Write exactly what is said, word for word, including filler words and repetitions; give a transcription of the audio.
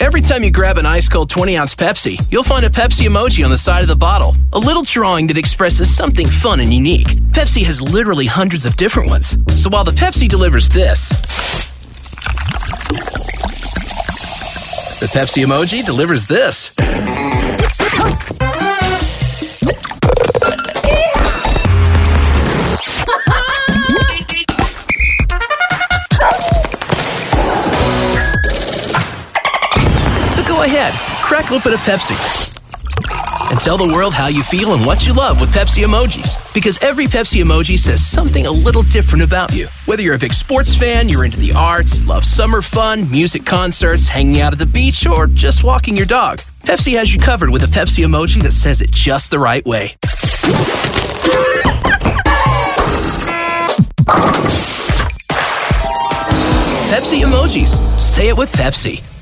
Every time you grab an ice-cold twenty-ounce Pepsi, you'll find a Pepsi emoji on the side of the bottle. A little drawing that expresses something fun and unique. Pepsi has literally hundreds of different ones. So while the Pepsi delivers this, the Pepsi emoji delivers this. So go ahead, crack open a Pepsi and tell the world how you feel and what you love with Pepsi emojis. Because every Pepsi emoji says something a little different about you. Whether you're a big sports fan, you're into the arts, love summer fun, music concerts, hanging out at the beach, or just walking your dog, Pepsi has you covered with a Pepsi emoji that says it just the right way. Pepsi emojis. Say it with Pepsi.